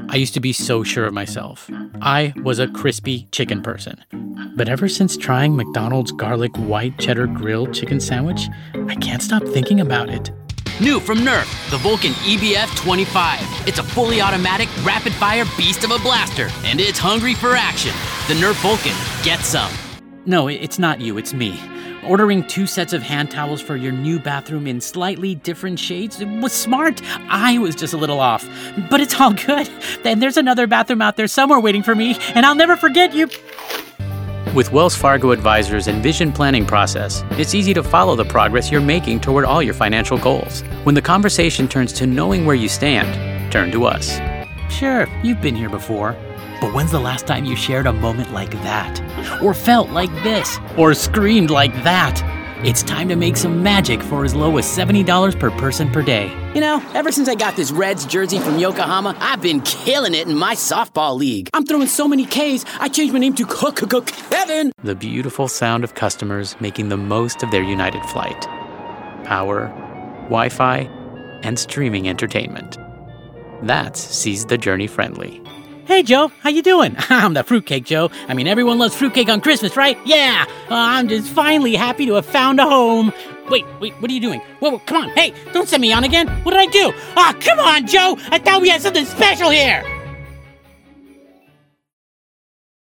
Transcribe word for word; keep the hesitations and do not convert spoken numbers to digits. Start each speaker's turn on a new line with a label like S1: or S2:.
S1: I used to be so sure of myself. I was a crispy chicken person. But ever since trying McDonald's garlic white cheddar grilled chicken sandwich, I can't stop thinking about it.
S2: New from Nerf, the Vulcan E B F twenty-five. It's a fully automatic, rapid-fire beast of a blaster, and it's hungry for action. The Nerf Vulcan, get some.
S1: No, it's not you, it's me. Ordering two sets of hand towels for your new bathroom in slightly different shades was smart. I was just a little off. But it's all good. And there's another bathroom out there somewhere waiting for me, and I'll never forget you. With Wells Fargo Advisors and Vision Planning process, it's easy to follow the progress you're making toward all your financial goals. When the conversation turns to knowing where you stand, turn to us. Sure, you've been here before. But when's the last time you shared a moment like that? Or felt like this? Or screamed like that? It's time to make some magic for as low as seventy dollars per person per day.
S2: You know, ever since I got this Reds jersey from Yokohama, I've been killing it in my softball league. I'm throwing so many Ks, I changed my name to Kevin.
S1: The beautiful sound of customers making the most of their United flight. Power, Wi-Fi, and streaming entertainment. That's Seize the Journey friendly. Hey, Joe, how you doing? I'm the Fruitcake Joe. I mean, everyone loves fruitcake on Christmas, right? Yeah! Uh, I'm just finally happy to have found a home. Wait, wait, what are you doing? Whoa, whoa, come on. Hey, don't send me on again. What did I do? Ah, oh, come on, Joe! I thought we had something special here!